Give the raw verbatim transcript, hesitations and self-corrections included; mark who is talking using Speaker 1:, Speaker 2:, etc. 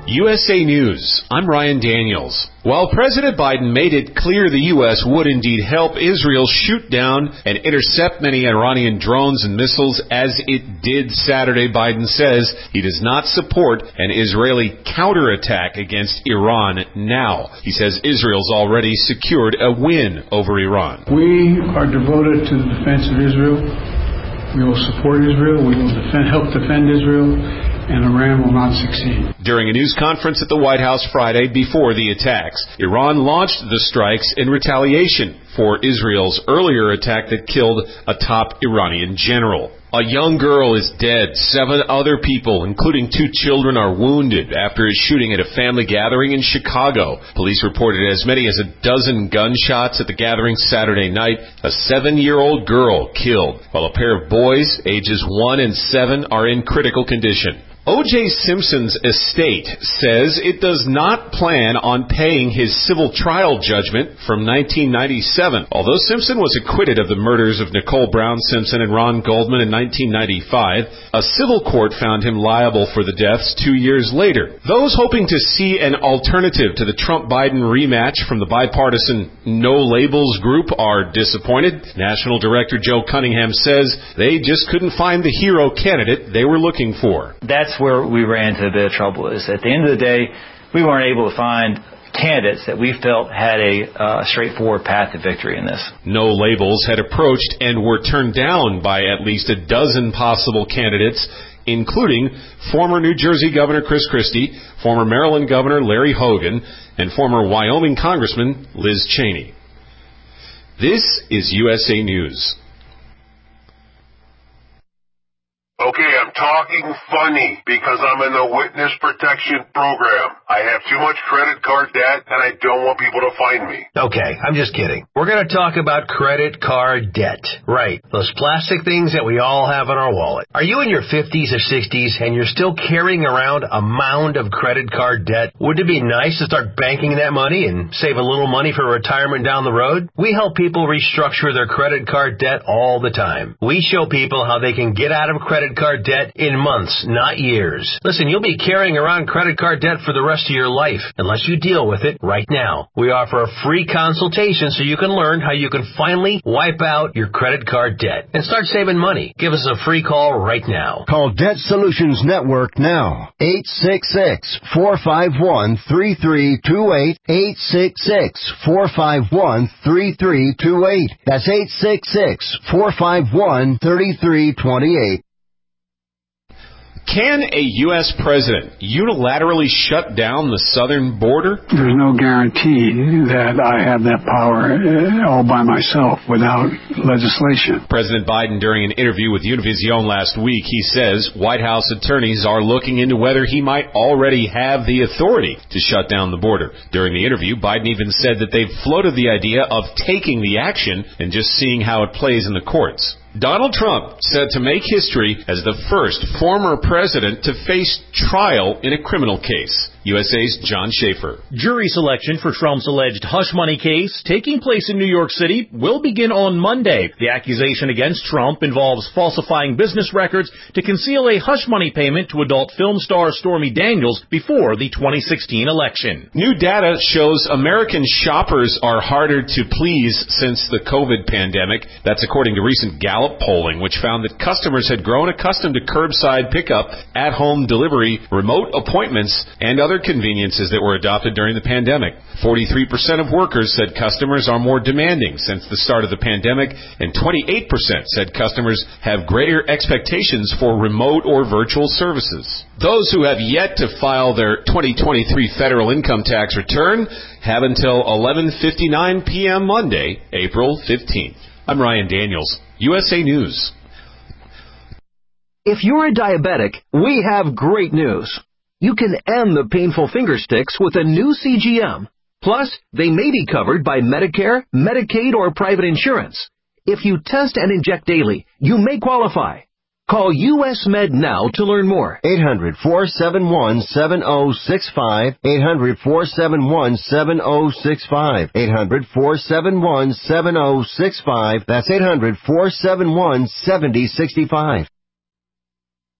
Speaker 1: U S A News, I'm Ryan Daniels. While President Biden made it clear the U S would indeed help Israel shoot down and intercept many Iranian drones and missiles as it did Saturday, Biden says he does not support an Israeli counterattack against Iran now. He says Israel's already secured a win over Iran.
Speaker 2: We are devoted to the defense of Israel. We will support Israel. We will defend, help defend Israel. And Iran will not succeed.
Speaker 1: During a news conference at the White House Friday before the attacks, Iran launched the strikes in retaliation for Israel's earlier attack that killed a top Iranian general. A young girl is dead. Seven other people, including two children, are wounded after a shooting at a family gathering in Chicago. Police reported as many as a dozen gunshots at the gathering Saturday night. A seven-year-old girl killed, while a pair of boys, ages one and seven, are in critical condition. O J Simpson's estate says it does not plan on paying his civil trial judgment from nineteen ninety-seven. Although Simpson was acquitted of the murders of Nicole Brown Simpson and Ron Goldman in nineteen ninety-five, a civil court found him liable for the deaths two years later. Those hoping to see an alternative to the Trump-Biden rematch from the bipartisan No Labels group are disappointed. National Director Joe Cunningham says they just couldn't find the hero candidate they were looking for.
Speaker 3: That's where we ran into a bit of trouble. Is at the end of the day, we weren't able to find candidates that we felt had a uh, straightforward path to victory in this.
Speaker 1: No Labels had approached and were turned down by at least a dozen possible candidates, including former New Jersey Governor Chris Christie, former Maryland Governor Larry Hogan, and former Wyoming Congressman Liz Cheney. This is U S A News.
Speaker 4: Okay, I'm talking funny because I'm in the witness protection program. I have too much credit card debt and I don't want people to find me.
Speaker 5: Okay, I'm just kidding. We're going to talk about credit card debt. Right, those plastic things that we all have in our wallet. Are you in your fifties or sixties and you're still carrying around a mound of credit card debt? Wouldn't it be nice to start banking that money and save a little money for retirement down the road? We help people restructure their credit card debt all the time. We show people how they can get out of credit card debt in months, not years. Listen, you'll be carrying around credit card debt for the rest of your life unless you deal with it right now. We offer a free consultation so you can learn how you can finally wipe out your credit card debt and start saving money. Give us a free call right now.
Speaker 6: Call Debt Solutions Network now. eight six six, four five one, three three two eight. eight six six, four five one, three three two eight. That's eight six six, four five one, three three two eight.
Speaker 1: Can a U S president unilaterally shut down the southern border?
Speaker 2: There's no guarantee that I have that power all by myself without legislation.
Speaker 1: President Biden, during an interview with Univision last week, he says White House attorneys are looking into whether he might already have the authority to shut down the border. During the interview, Biden even said that they've floated the idea of taking the action and just seeing how it plays in the courts. Donald Trump said to make history as the first former president to face trial in a criminal case. U S A's John Schaefer.
Speaker 7: Jury selection for Trump's alleged hush money case, taking place in New York City, will begin on Monday. The accusation against Trump involves falsifying business records to conceal a hush money payment to adult film star Stormy Daniels before the twenty sixteen election.
Speaker 1: New data shows American shoppers are harder to please since the COVID pandemic. That's according to recent Gallup polling, which found that customers had grown accustomed to curbside pickup, at-home delivery, remote appointments, and other conveniences that were adopted during the pandemic. forty-three percent of workers said customers are more demanding since the start of the pandemic, and twenty-eight percent said customers have greater expectations for remote or virtual services. Those who have yet to file their twenty twenty-three federal income tax return have until eleven fifty-nine p.m. Monday, April fifteenth. I'm Ryan Daniels, U S A News.
Speaker 8: If you're a diabetic, we have great news. You can end the painful finger sticks with a new C G M. Plus, they may be covered by Medicare, Medicaid, or private insurance. If you test and inject daily, you may qualify. Call U S Med now to learn more.
Speaker 6: eight hundred, four seven one, seven oh six five. eight hundred, four seven one, seven oh six five. eight hundred, four seven one, seven oh six five. That's eight hundred, four seven one, seven oh six five.